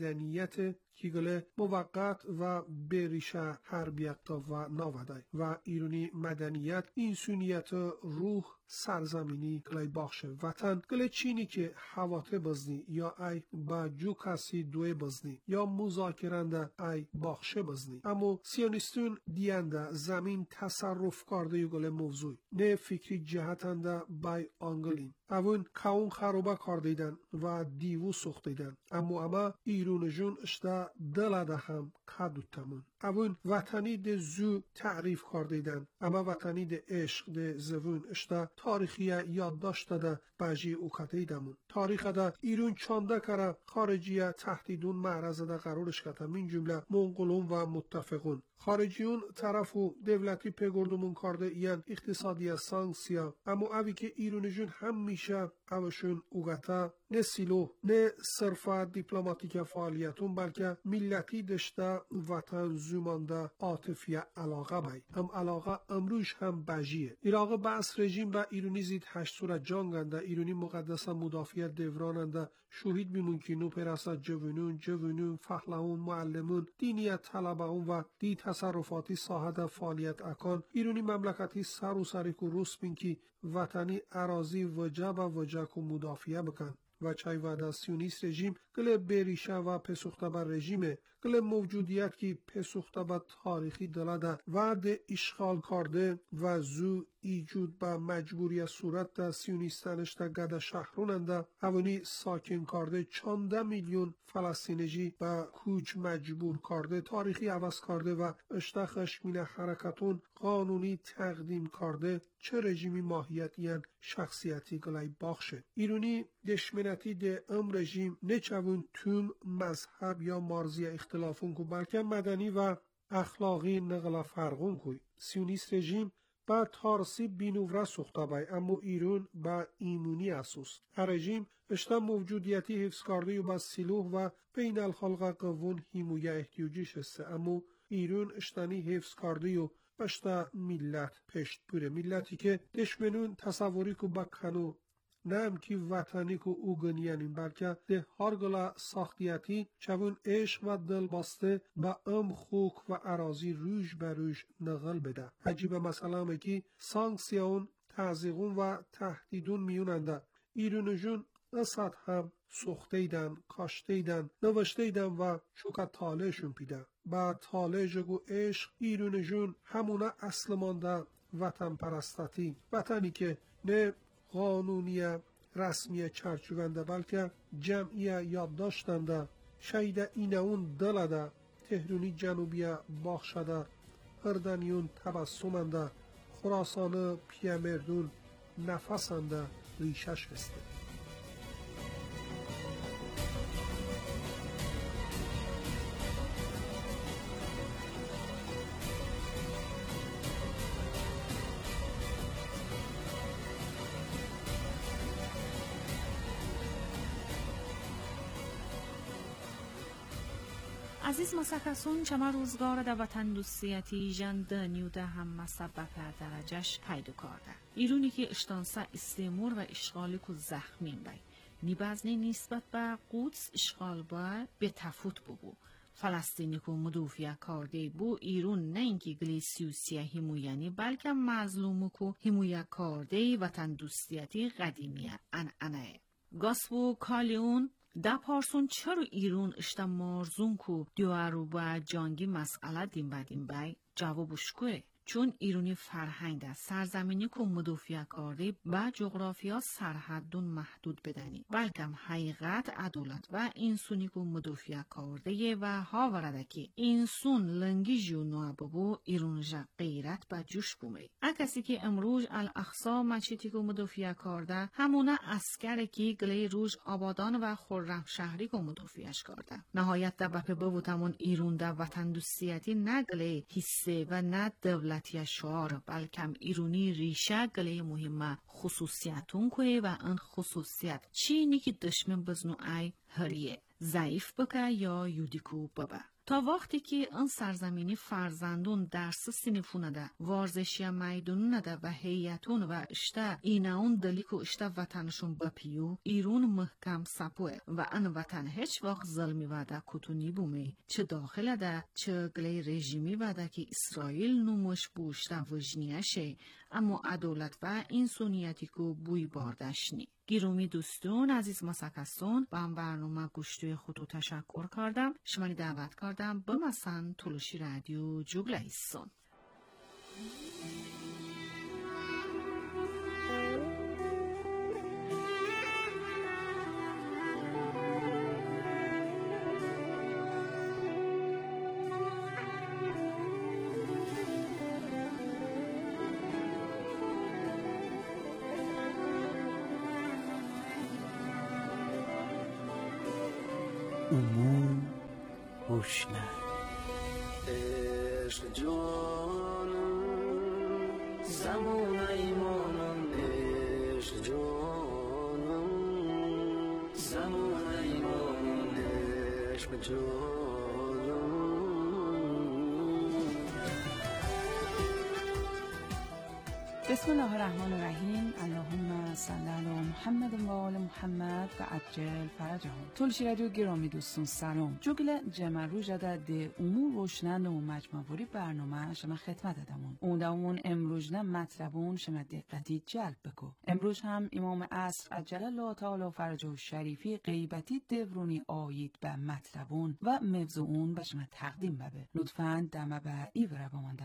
مدنیت کی گله موقت و بریشه حربیت و نوادای و ایرانی مدنیت اینسونیت روح سرزمینی کلی باخشه وطن گله چینی که حواته بزنی یا ای با جو کسی دوی بزنی یا مذاکرنده ای باخشه بزنی اما سیونیستون دیانده زمین تصرف کرده یو گله موضوع نه فکری جهتنده بای آنگلین اون کاون خروبه کردیدن و دیوو سختیدن اما اما ایرون جون اشتا دلاده هم کدوتمون اون وطنی ده زو تعریف کردیدن اما وطنی ده عشق ده زوون اشتا تاریخی یادداشت ده بجی اوکتیدمون تاریخ ده ایرون چانده کره خارجی تهدیدون معرض ده قرارش کتم این جمله منقولون و متفقون خارجیون طرفو دولتی پگردمون کرده این اقتصادی سانکسیا اما اوی که ایرونجون هم میشه اوشون اوگتا نه سیلو نه صرفا دیپلماتیک فعالیتون بلکه ملتی دشته وطن زمانده عاطفی علاقه بای هم علاقه امروش هم بجیه ایراق بس رژیم و ایرونی زید هشت صورت جانگنده ایرونی مقدس مدافع دوراننده شهید میمون که نو پرسته جوونون جوونون فحلهون معلمون دینیت طلبهون و دی تصرفاتی ساحت فعالیت اکان ایرونی مملکتی سر و سریک و روس بین که وطنی اراضی وجه و وجه کو مدافعه بکن و چای وعده سیونیست رژیم گله بریشه و پسخته بر رژیمه گله موجودیت که پسخته بر تاریخی دلاده وعده اشغال کرده و زو ایجود به مجبوری صورت در سیونیستانش در گده شهروننده اوانی ساکن کرده چانده میلیون فلسطینجی به کوچ مجبور کرده تاریخی عوض کرده و اشتا خشمین حرکتون قانونی تقدیم کرده چه رژیمی ماهیتیان شخصیتی گلای باخشه. ایرونی دشمنتی ده ام رژیم نچوون توم مذهب یا مارزی اختلافون کو بلکه مدنی و اخلاقی نقل فرقون کوی. سیونیست رژیم با تارسی بینوورا سوخته بای اما ایران با ایمونی اسوس. رژیم اشتا موجودیتی حفظ کرده و با سلوح و بین الخلق قوون هیمویا احتیاجیش است اما ایران اشتانی حفظ کرده و باشتا ملت پشت بوده ملتی که دشمنون تصوری کو بکنو نم کی وطنی کو اوگنیانیم بلکه ده هارگلا ساختیتی چون عشق و دل باسته با ام خوک و اراضی روش بر روش نقل بده. عجیب مثلا میگی سانکسیون تعزیقون و تهدیدون میوننده ایرونجون اصد هم سخته ایدن، کاشته ایدن، نوشته ایدن و چوکا تالهشون پیده. با تاله جگو عشق ایرونجون همونه اصل مانده وطن پرستاتی وطنی که نه قانونی رسمی چرچوبنده بلکه جمعی یاد داشتنده شهید اینون دلده تهرونی جنوبی باخشده اردنیون تبسمنده خراسان پیامردون نفسنده ریشش هسته. عزیز مسکسون چما روزگار دا وطن دوستیتی جند نیوده هم مسبب درجهش پیدا کرده. ایرونی که اشتانسا استعمار و اشغالی که زخمین بای. نیبازنی نسبت به قدس اشغال با به تفوت ببو. فلسطینی که مدافع کرده بو ایرون نه اینکه گلیسیوسیا همویانی بلکه مظلومو که همویا کرده وطن دوستیتی قدیمیه ان انه. گاسبو کالیون دا پارسون چرا ایران اشتا مارزون کو دیوارو با جانگی مسئله دیم بدیم بای جوابش کوه چون ایرانی فرهنگ ده سرزمینی که مدافع کرده با جغرافیا سرحدون محدود بدنی بلکه حقیقت عدالت و انسونی که مدافع کرده و ها ورده که انسون لنگی جونو ببو ایران جا غیرت با جوش بومه اکسی که امروز الاقصا مچیتی که مدافع کرده همونه اسکر که گلی روز آبادان و خرم شهری که مدافعش کرده نهایت ده بپه ببوتمون ایران ده وطن دوستیتی نگلی حصه و نه دولت یا شعار بلکم ایرونی ریشه گله مهمه خصوصیتون که و ان خصوصیت چینی که دشمن بزنو ای هریه ضعیف بکه یا یودیکو ببه تا وقتی که ان سرزمینی فرزندون درس سینفونه ده وارزشی میدونونه ده و هیئتون و اشته ایناون دلیکو اشته وطنشون بپیو ایرون محکم سپوه و ان وطن هیچ وقت ظلمی وده کتونی بومه چه داخل ده چه گلی رژیمی وده که اسرائیل نموش بوشته وجنیشه اما عدالت و انسانیتی که بوی باردشنی گیرومی دوستون عزیز مسکستون با هم برنامه گوشتوی خودو تشکر کردم شمانی دعوت کردم بمسن تلوشی رادیو جوگله ایسون امور روشنه عشق جانم زمان ایمانم عشق جانم زمان ایمانم عشق جانم بسم الله الرحمن الرحیم اللهم صل علی محمد و آل محمد و عجل فرجهم تلشی رادیو گرامی دوستون سلام جوگل جمع رو جده ده امور روشنند و مجموعی برنامه شما خدمت دادمون اون امروز نه مطلبون شما دقتی جلب بکو امروز هم امام عصر عجل الله تعالی فرجه شریفی غیبتی دورونی آیید به مطلبون و موضوعون به شما تقدیم ببه لطفاً دمه به ایوره بماندن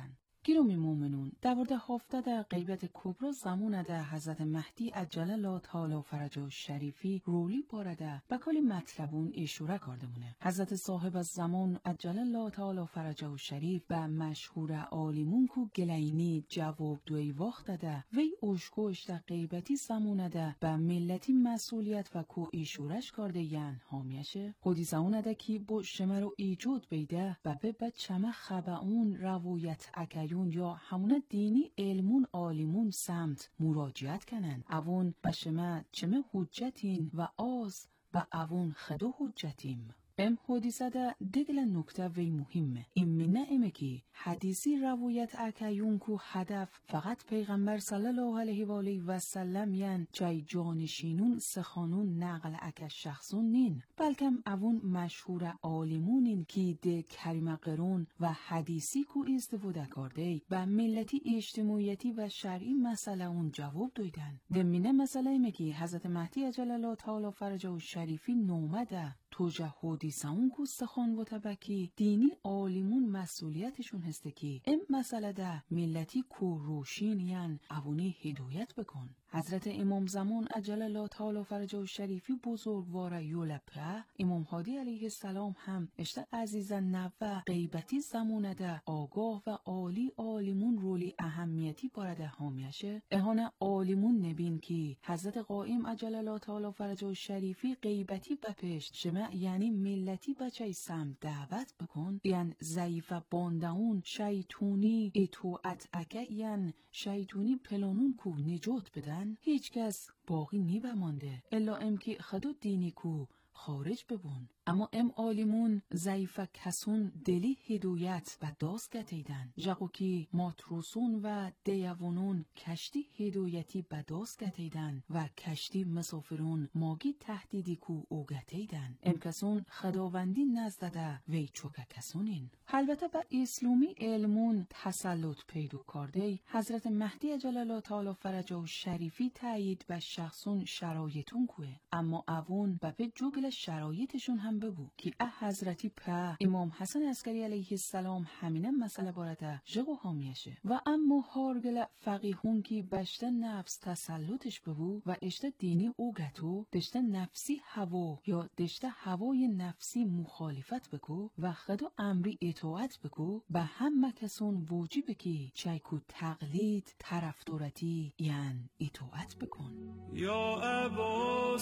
گیرومی مومنون در مورد هفته در غیبت کبرا زمان در حضرت مهدی عجل الله تعالی فرجه شریفی رولی بارده و کلی مطلبون اشاره کرده مونه. حضرت صاحب از زمان عجل الله تعالی فرجه شریف به مشهور عالمون کو گلینی جواب دوی وقت ده وی اشکوش در غیبتی زمان ده به ملتی مسئولیت و کو اشورش کرده یعن حامیشه خودی زمان ده کی با شمه رو ایجود بیده و به به چمه خبعون روایت اکیون یا همون دینی علمون عالمون سمت مراجعت کنن. اوون به شمه چمه حجتین و آز و اوون خدو حجتیم. ام حدیثه ده دگل نکته وی مهمه. این منه امه که حدیثی روایت اکیون کو هدف فقط پیغمبر صلی الله علیه و آله و سلم ین جای جانشینون سخانون نقل اک شخصون نین بلکم اوون مشهور عالمونین که ده کریم قرون و حدیثی کو استفاده کرده و ملتی اجتماعیتی و شرعی مسئله اون جواب دویدن. ده منه مسئله امه که حضرت مهدی عجل الله تعالی فرجه شریفی نومده توجه حدیثه اون کو سخان و تبکی دینی عالمون مسئولیتشون هسته که ام مسئله ده ملتی کو روشین ین اوونی هدایت بکن. حضرت امام زمان عجل الله تعالی فرجه شریفی بزرگوار یولپه امام هادی علیه السلام هم اشته عزیزن نوه غیبتی زمانه ده آگاه و عالی عالمون رولی اهمیتی بارده حامیشه اهانه عالمون نبین که حضرت قائم عجل الله تعالی فرجه شریفی غیبتی بپشت شما یعنی ملتی بچه سم دعوت بکن یعنی ضعیف باندهون شیطونی اطاعت اکه یعنی شیطونی پلانون کو نجات بدن هیچ کس باقی نی بمانده الا ام که خدو دینی کو خارج ببون. اما ام عالمون ضعیف کسون دلی هدایت و داست گتیدن جاگو کی ماتروسون و دیوانون کشتی هدایتی به داست گتیدن و کشتی مسافرون ماگی تهدیدی کو او گتیدن ام کسون خداوندی نزدده وی چوکه کسونین. البته به اسلامی علمون تسلط پیدا کرده حضرت مهدی عجل الله تعالی فرجه شریفی تایید به شخصون شرایطون کوه اما اوون به به جوگل شرایطشون هم ببو که اه حضرتی په امام حسن عسکری علیه السلام همینه مسئله بارده جگو حامیشه و اما هارگل فقیهون که بشته نفس تسلطش ببو و اشته دینی اوگتو دشته نفسی هوا یا دشته هوای نفسی مخالفت بکو و خدا امری اطاعت بکو به هم کسون واجبه که چایکو تقلید طرفدارتی یعن اطاعت بکن. یا ابا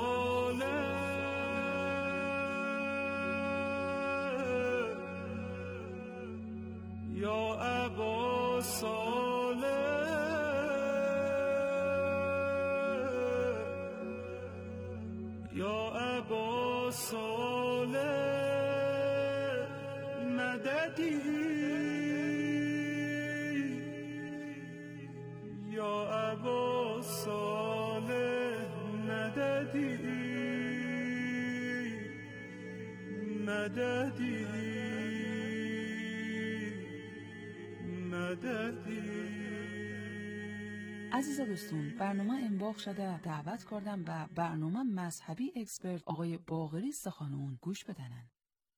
صالح یا ابا صالح یا ابا صالح مددی یا ابا صالح مددی مددی عزیز دوستون برنامه انباخ شده دعوت کردم و برنامه مذهبی اکسپرت آقای باقری سخانون گوش بدنن.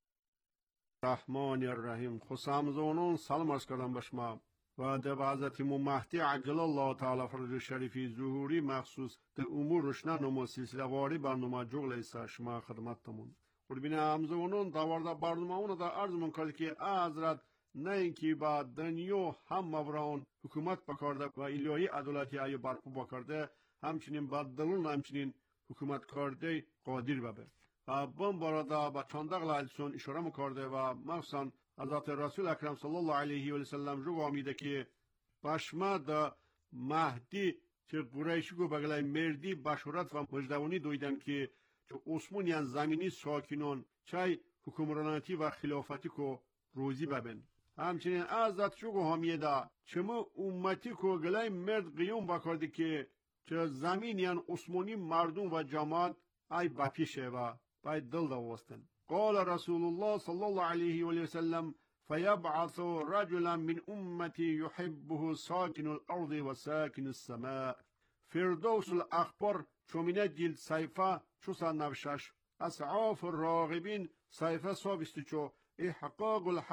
رحمان الرحیم خسامزونون سلام عرض کردم به شما و در حضرت امام مهدی عجل الله تعالی فرجه شریفی ظهوری مخصوص در امور روشنان و سلسله واری برنامه جغل ایسا شما خدمتتمون قربین همزونون دوارده برنامه اونو در عرض من کرد که حضرت نه اینکه با دنیا هم مبران حکومت بکرده و الهی عدالتی ای برپا بکرده همچنین با دلون همچنین حکومت کرده قادر ببه و بم برادا با چند غلطون اشاره میکرده و مثلا حضرت رسول اکرم صلی الله علیه و سلم جو آمیده که بشما دا مهدی که قریشی گو بگلای مردی بشارت و مجدوانی دویدن که چه عثمانیان زمینی ساکنان چای حکمراناتی و خلافتی کو روزی ببن همچنین ازت شو همیه دا چما امتی کو گلای مرد قیوم بکرده که چه زمینیان عثمانی مردم و جماعت ای بپیشه و باید دل داوستن. قال رسول الله صلی الله علیه و سلم فیبعث رجلا من امتی یحبه ساکن الارض و ساکن السماء. فردوس الاخبار چومینه جلد صیفه چوسا نوشش اسعاف الراغبین صیفه سابستی چو احقاق الحق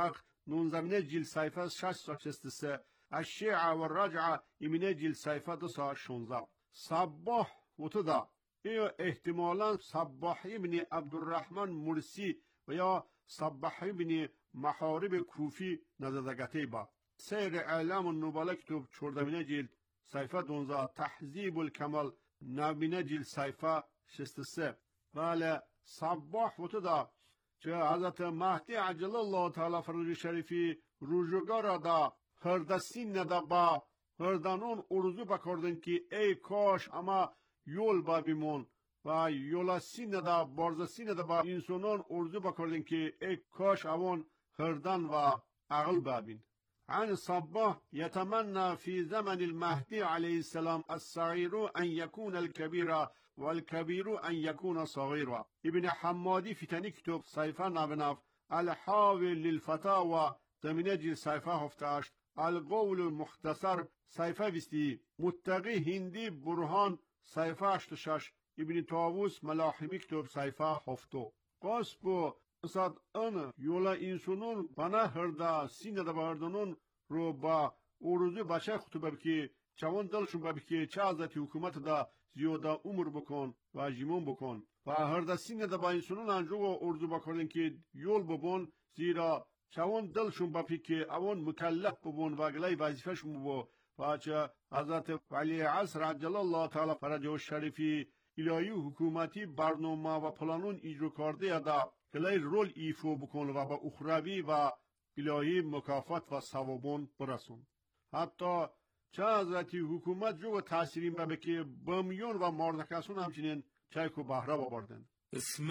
نونزمینه جیل صیفه شش سا شست سه الشیعه و رجعه ایمینه جیل صیفه دو سا شونزه صباح وتدا ایو احتمالا صباح ابن عبدالرحمن مرسی و یا صباح ابن محارب کوفی نزدگتی با سیر اعلام النباله کتب چوردمینه جیل صیفه دونزه تحذیب الکمال نوینه جیل صیفه شست سه بله صباح وتدا که حضرت مهدی عجل الله تعالی فرج شریفی روزگار دا هردسین ندا با هردانون ارزو بکردن که ای کاش اما یول با بیمون و یولا سین ندا بارز سین ندا با انسانان ارزو بکردن که ای کاش اوان هردان و عقل بابین عن صباح يتمنى في زمن المهدي عليه السلام الصغير أن يكون الكبير والكبير أن يكون صغيرا ابن حمادي في تنكتب صيفة نابناف الحاوي للفتاوى تمنجي صيفة هفتاشت القول المختصر صيفة بستي متقي هندي برهان صيفة اشتشاش ابن طاووس ملاحمي كتب صيفة هفتو قاسبو اصاد ان یولا انسانون بنا هردا سینه دا بردنون رو با اوروزی بچه خطوبه بکی چوان دلشون بکی چه حضرتی حکومت دا زیاده عمر بکن و جیمون بکن و هردا سینه دا با انسانون انجو و ارزو بکردن که یول ببون زیرا چوان دلشون بکی که اوان مکلف ببون و گلای وظیفهشون ببون و چه حضرت ولی عصر عجل الله تعالی فرجه و شریفی الهی حکومتی برنامه و پلانون اجرا کرده دا کلای رول ایفو بکن و با اخروی و الهی مکافات و ثوابون برسون حتی چه حضرتی حکومت جو تاثیرین به که بمیون و ماردکسون همچنین چایکو بهره ببردن بسم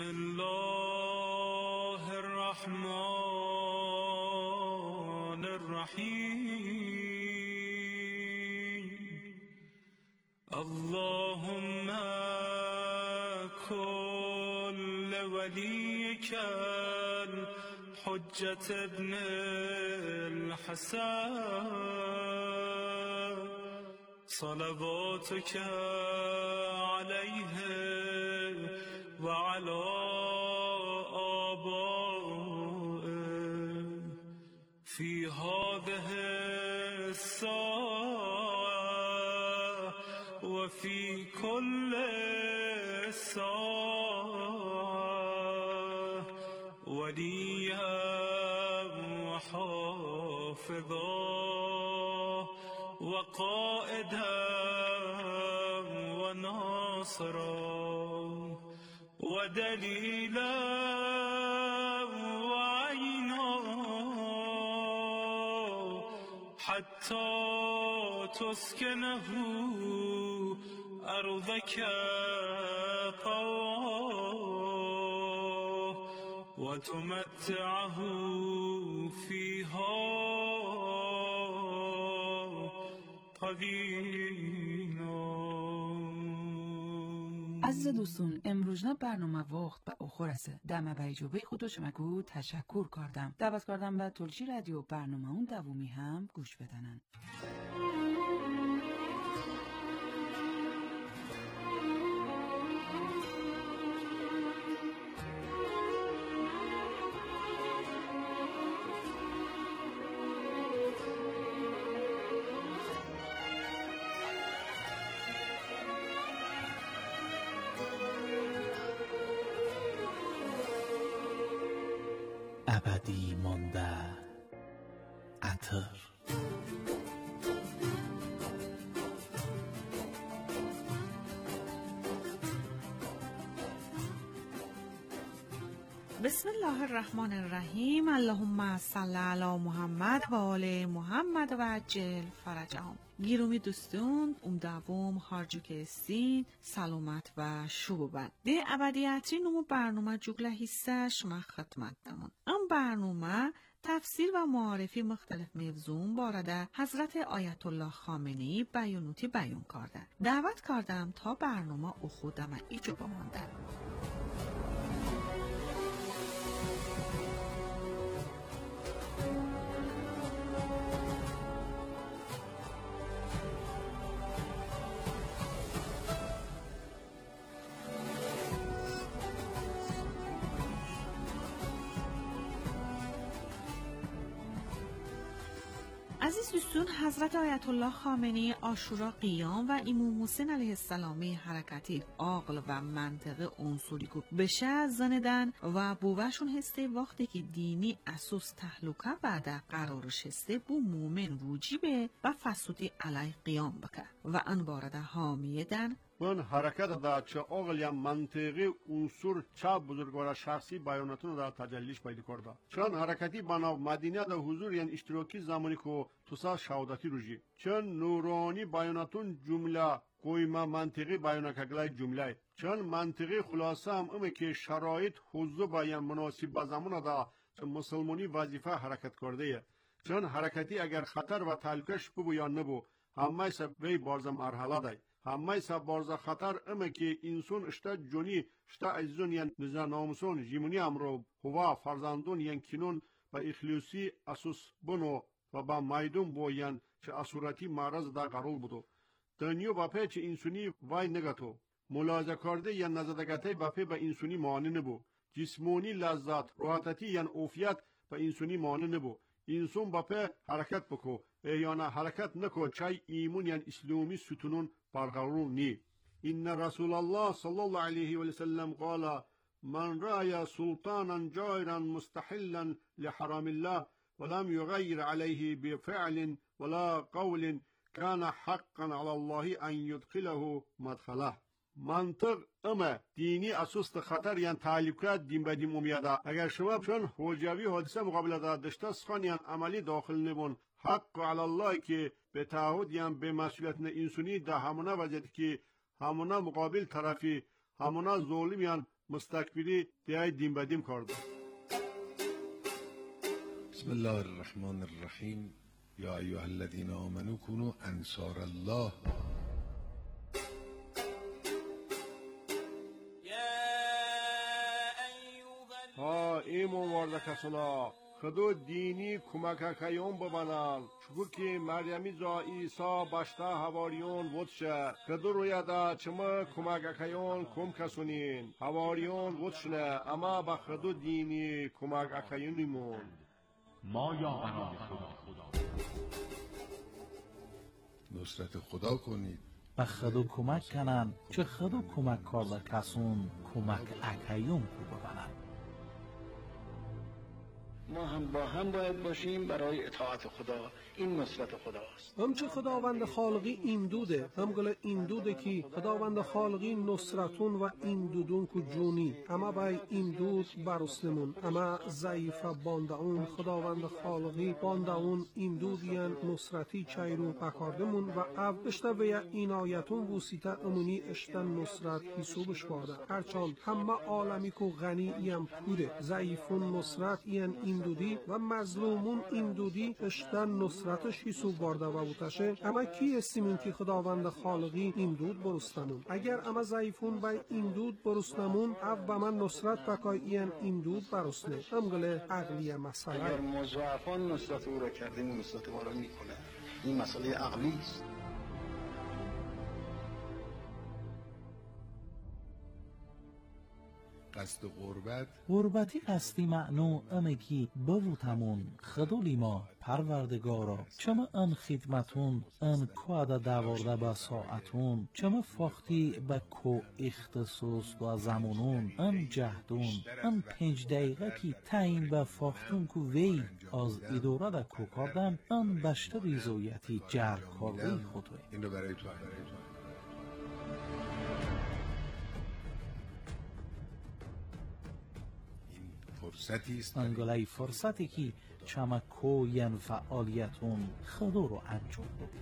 الله الرحمن الرحیم اللهم كل وليك الحجة ابن الحسن صلواتك عليه وعلى آبائه في هذه الساعة وفي كل ساعة وليا وحافظا وقائدا وناصرا ودليلا وعينا حتى تسكنه أرضك طوعا وتمتعه فيها طويلا. عزیز دوستون امروزنا برنامه وقت به آخر است. دم بیجوبه خودو شمکو تشکر کردم. دعوت کردم به تلچی رادیو برنامه اون دومی هم گوش بدنن. ابدی مانده عطر بسم الله الرحمن الرحیم. اللهم صل علی محمد و آل محمد و عجل فرجهم. گیرومی دوستون امدوم هارجو که استین سلامت و شو ببن ده ابدیتی نمو برنامه جگله حصه شما خدمت دمون. ام برنامه تفسیر و معارفی مختلف موضوع بارده حضرت آیت الله خامنه‌ای بیانوتی بیان کرده. دعوت کردم تا برنامه او خودم ایجو بمانده. دوستون، حضرت آیت الله خامنه‌ای عاشورا قیام و امام حسین علیه السلام حرکتی عقل و منطق عنصری کو بشه زندن و بووشون هسته وقتی که دینی اساس تحلوکه بعد قرارش هسته بو مومن روجیبه و فسودی علی قیام بکه و انبارده حامیدن من حرکت دا چه عقل یا منطقی عنصر چه بزرگوار شخصی بیاناتون دا تجلیش پیدا کرده. چون حرکتی بنا مدینه دا حضور یعنی اشتراکی زمانی که توسا شهادتی روژی. چون نورانی بیاناتون جمله قویمه منطقی بیانکگلای جمله. چون منطقی خلاصه هم امه که شرایط حضور بیان مناسب با زمان دا مسلمانی وظیفه حرکت کرده. چون حرکتی اگر خطر و تلکش ببو یا نبو همه سب وی بارز مرحله دای. همه سب بارز خطر امه که انسان اشتا جونی اشتا عزیزون ین نزا نامسون جیمونی امرو هوا فرزندون ین کنون و اخلیوسی اسوس بنو و با مایدون بو ین چه اسورتی معرض دا قرول بودو. دنیو باپه چه انسانی وای نگتو. ملاحظه کرده ین نزدگته باپه با انسانی معنی نبو. جسمونی لذت راحتتی ین اوفیت با انسانی معنی نبو. انسان باپه حرکت بکو. یا نه حرکت نکو چای ایمون یعنی اسلامی ستونون برقرار نی. این رسول الله صلی الله علیه و سلم قال من رأی سلطانا جائرا مستحلا لحرام الله ولم يغير عليه بفعل ولا قول كان حقا على الله ان يدخله مدخله. منطق اما دینی اساس خطر یعنی تعلیب کرد دین به دین امیده. اگر شما چون حجوی حادثه مقابله داد داشته سخن یعنی عملی داخل نبون حق علی الله که به تعهد یعنی به مسئولیت انسانی ده همونه وجد که همونه مقابل طرفی همونه ظالم یعنی مستکبری دیای دین به دین کرده. بسم الله الرحمن الرحیم. یا ایها الذین آمنوا كونوا انصار الله. ها ایمون وارده کسونا خدو دینی کمک کیون ببنن چگو که مریمی زا ایسا باشتا هواریون ودشه خدو رویده چما کمک کیون کم کسونین هواریون ودشنه اما با خدو دینی کمک کیونیمون ما یا برای خدا نصرت خدا کنید و خدو کمک کنن چه خدو کمک کارده کسون کمک اکیون کو ببنن. ما هم با هم باید باشیم برای اطاعت خدا. این نصرت خداست. همچه خداوند خالقی ایمدوده هم گله ایمدوده کی خداوند خالقی نصرتون و ایمدودون کو جونی اما بای ایمدود برسلمون اما ضعیف باندعون خداوند خالقی باندعون ایمدودیان نصرتی چایرو بکاردمون و او اشتا بیا اینایتون وسیطه امونی اشتن نصرت حسوبش بارده هرچان همه عالمی کو غنی ایم پوره ضعیفون نصرت این ایمدودی و مظلومون ایمدودی اشتن نصرت راتش حسوب بارده و بوتشه اما کی استیمون که خداوند خالقی ایمدود برستمون اگر اما ضعیفون بای ایمدود برستمون او با من نصرت بکای این ایمدود برسنه همگله عقلیه مسئله اگر مضاعفان نصرت او را کردیم نصرت ما را میکنه. این مسئله عقلی است. قصد غربت غربتی قصدی معنو امکی بوتمون خدولی ما پروردگارا چما ان خدمتون ان کودا دوارده با ساعتون چما فاختی با کو اختصاص با زمانون ان جهدون ان پنج دقیقه کی تعیین با فاختون کو وی از اداره دا کو کردم ان بشت ریزویتی جر کرده خودوی. این رو برای تو برای تو فرصتی است انگلای فرصتی که چمکو ین فعالیتون خدا رو انجام بده.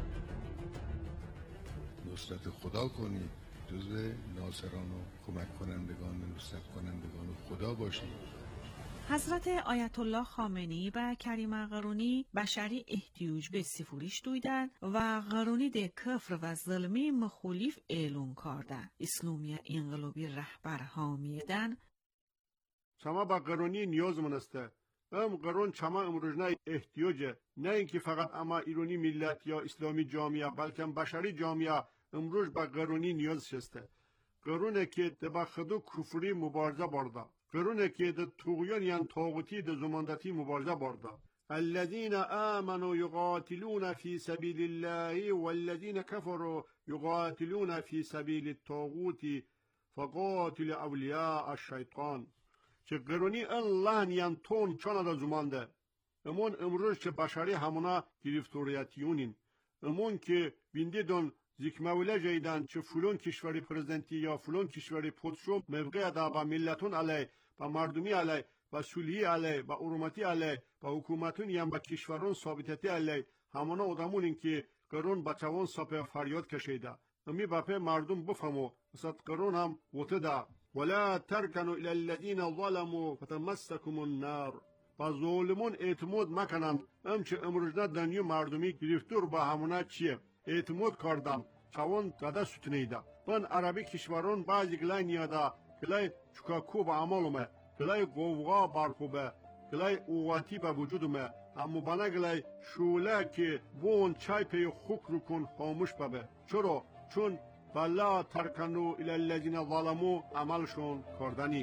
نصرت خدا کنید جزو ناصران و کمک کنندگان و نصرت کنندگان خدا باشید. حضرت آیت الله خامنه‌ای و کریم قرونی بشری احتیاج به سفوریش دویدن و قرونی ده کفر و ظلمی مخالف اعلان کردن. اسلامی انقلابی رهبر حامیدن شما با قرونی نیاز منسته. ام قرون چما امروزنه احتیاجه نه اینکه فقط اما ایرانی ملت یا اسلامی جامعه بلکه بشری جامعه امروز با قرونی نیاز شسته. قرونه که ده با خدو کفری مبارزه برده. قرونه که ده طغیان یعنی طاغوتی ده زماندتی مبارزه برده. الذين آمنوا يقاتلون في سبيل الله والذين كفروا يقاتلون في سبيل الطاغوت فقاتل اولیاء الشیطان. چه قرونی الله نیان تون چانا دا زمانده. امون امروز چه بشری همونا گرفتوریتیونین. امون که بینده دون زیک موله جیدن چه فلون کشوری پرزنتی یا فلون کشوری پودشو موقع دا با ملتون علی، با مردمی علی، با سولیه علی، با ارومتی علی، با حکومتون یا با کشورون ثابتتی علی، همونا آدمونین که قرون بچوان ساپه فریاد کشیده. امی باپه مردم بفهمو مثلا قرون هم وته دا ولا ترکنوا الى الذين ظلموا فتمسكم النار. با ظالمون اعتماد مکنن. ام چه امروز دنیا مردمی گرفتور با همونا چیه اعتماد کردم چوان داده ستنیده. بان عربی کشورون بعضی گلای نیاده گلای چکاکو با عملومه گلای قوغا برکوبه گلای اوواتی به وجودمه، اما بنا گلای شوله که بون چای پی خوک رو کن خاموش ببه. چرا؟ چون بلا ترکنو الی الذین ظلموا عملشون کردنی.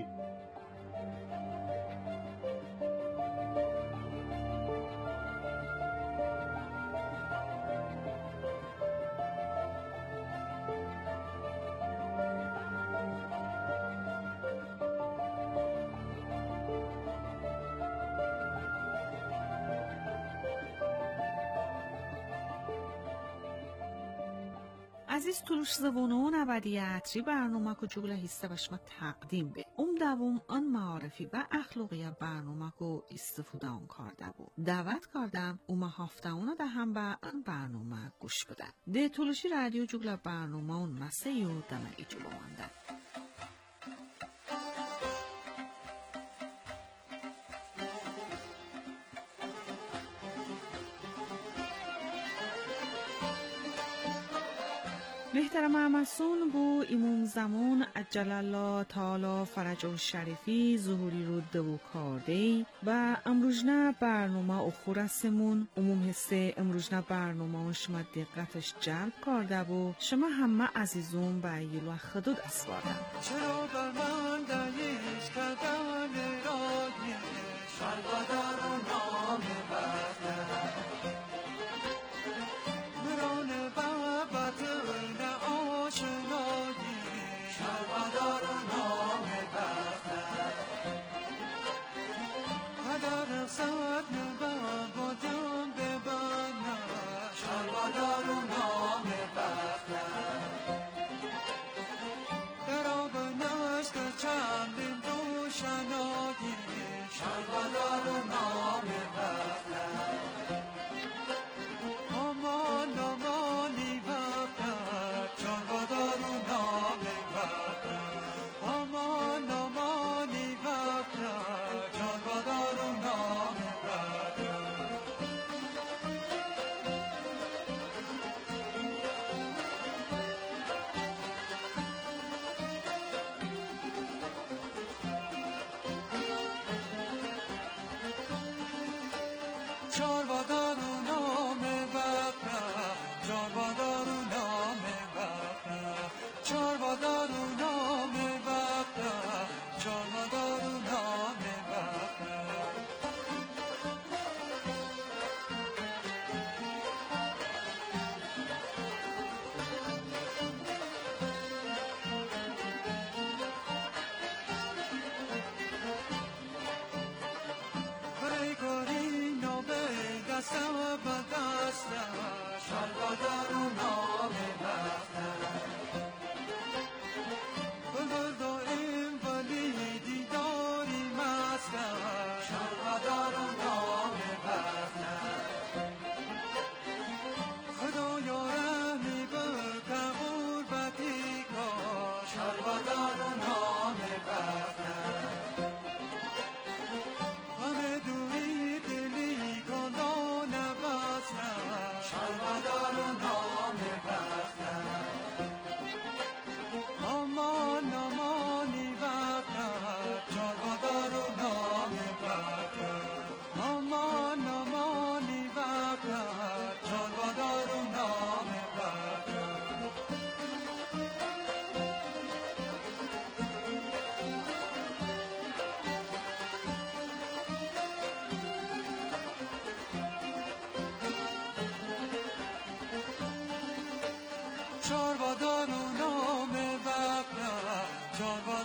عزیز تلوش زبونون ابدیتری برنامه کو جوگل هسته بشما تقدیم به ام دوم آن معارفی و اخلاقی برنامه کو استفاده اون کرده بود. دعوت کردم اوما هفته اونا ده هم به آن برنامه گوش بدن. ده تلوشی رادیو جوگل برنامه اون مسیح و دمه ایجو بماندن. محترم امسون بو امام زمان عجل الله تعالی فرجه شریفی ظهوری رو دو کرده و امروزنا برنامه اخورسمون عموم حسه امروزنا برنامه شما دقتش جلب کرده بو شما همه عزیزون به یلو خدود اسوارم. چرا بر من دلیش کردن رادی شربدر و نام بردن مران بابت این آشنایی شربدر و نام بردن قدر سد نبن با جان ببنن شربدر و نام بردن دراب نشت چندین روشنایی شربدر و نام بردن آمان آمانی بردن شربدر و نام بردن آمان آمانی بردن شربدر و نام بردن چاربادار و نام بردن چاربادار و نام بردن چاربادار و نام بردن چاربادار و نام بردن برای کاری نوبه دستم و دستم شربدر و نام بردن بلبل دائم ولی دیداری مستم شربدر و نام بردن خدا یارمی بکن غربتی کن شربدر و نام بردن همه دوری دلی کنا نبستن شربدر و نام بردن آمان آمانی بردن شربدر و نام بردن آمان آمانی بردن شربدر و نام بردن جان